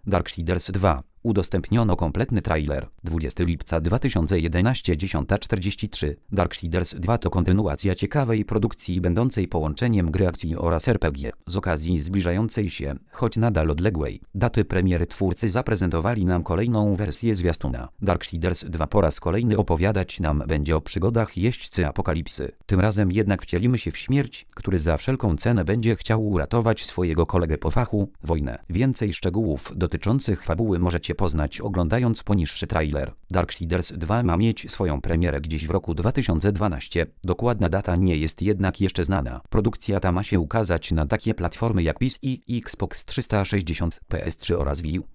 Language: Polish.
Darksiders 2. Udostępniono kompletny trailer. 20 lipca 2011 10:43. Darksiders 2 to kontynuacja ciekawej produkcji będącej połączeniem gry akcji oraz RPG. Z okazji zbliżającej się, choć nadal odległej, daty premiery twórcy zaprezentowali nam kolejną wersję zwiastuna. Darksiders 2 po raz kolejny opowiadać nam będzie o przygodach jeźdźcy apokalipsy. Tym razem jednak wcielimy się w śmierć, który za wszelką cenę będzie chciał uratować swojego kolegę po fachu, wojnę. Więcej szczegółów dotyczących fabuły możecie poznać oglądając poniższy trailer. Darksiders 2 ma mieć swoją premierę gdzieś w roku 2012. Dokładna data nie jest jednak jeszcze znana. Produkcja ta ma się ukazać na takie platformy jak PC i Xbox 360, PS3 oraz Wii U.